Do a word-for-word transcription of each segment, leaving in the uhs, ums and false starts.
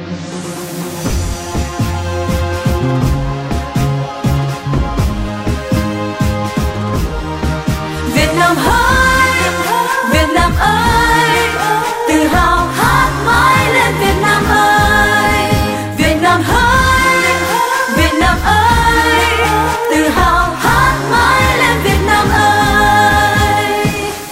Việt Nam ơi, Việt Nam ơi, tự hào hát mãi lên Việt Nam ơi. Việt Nam ơi, Việt Nam ơi, tự hào hát mãi lên Việt Nam ơi.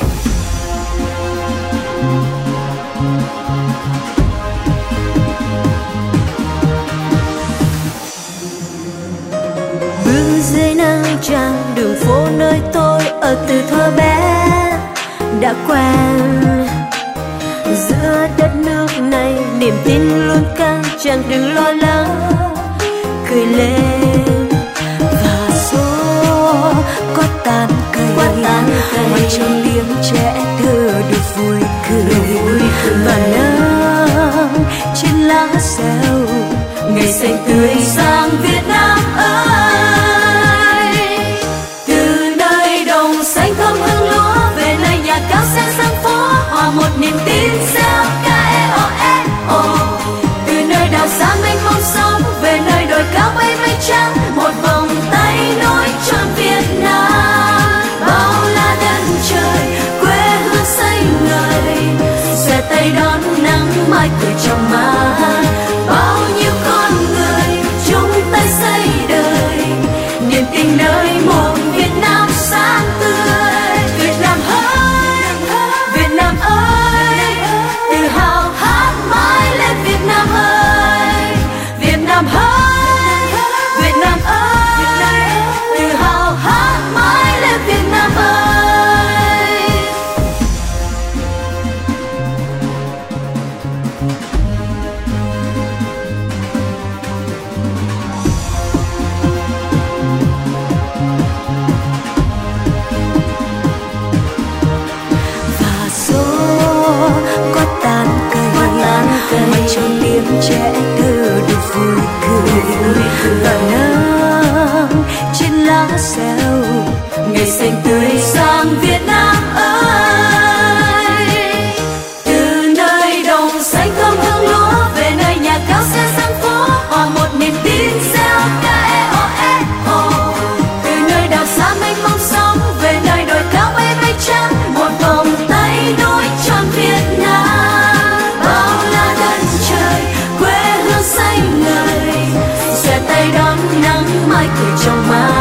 Bước dưới nắng trăng đường phố nơi tôi ở từ thuở bé đã quen. Giữa đất nước này niềm tin luôn căng, chẳng đừng lo lắng, cười lên. Và số có tàn cây, mà trong tiếng trẻ thơ được vui cười. Và nắng trên lá reo ngày xanh tươi sáng Việt Nam ơi. Từ nơi đồng xanh thơm hương lúa về nơi nhà cao sen sang phố, hòa một niềm tin reo ca e o e o. Từ nơi đảo xa mênh mông sóng về nơi đồi cao bay mây trắng, một vòng tay nối trọn Việt Nam. Bao la đất trời quê hương xanh ngời, xòe tay đón nắng mai cười trong mát. Bao nhiêu con người chung tay xây đời, niềm tin nơi một Việt Nam sáng tươi. Việt Nam ơi, Việt Nam ơi, tự hào hát mãi lên Việt Nam ơi. Việt Nam ơi, Việt Nam ơi, tự hào hát mãi lên Việt Nam ơi. Và số có tàn cây, mà trong tiếng trẻ thơ được vui cười. Và nắng trên lá reo ngày xanh tươi sáng Việt Nam ơi. Từ nơi đồng xanh thơm hương lúa về nơi nhà cao sen sang phố, hòa một niềm tin reo ca e o e o. Từ nơi đảo xa mênh mông sóng về nơi đồi cao bay mây trắng, một vòng tay nối trọn Việt Nam. Bao la đất trời quê hương xanh ngời, xòe tay đón nắng mai cười trong mát.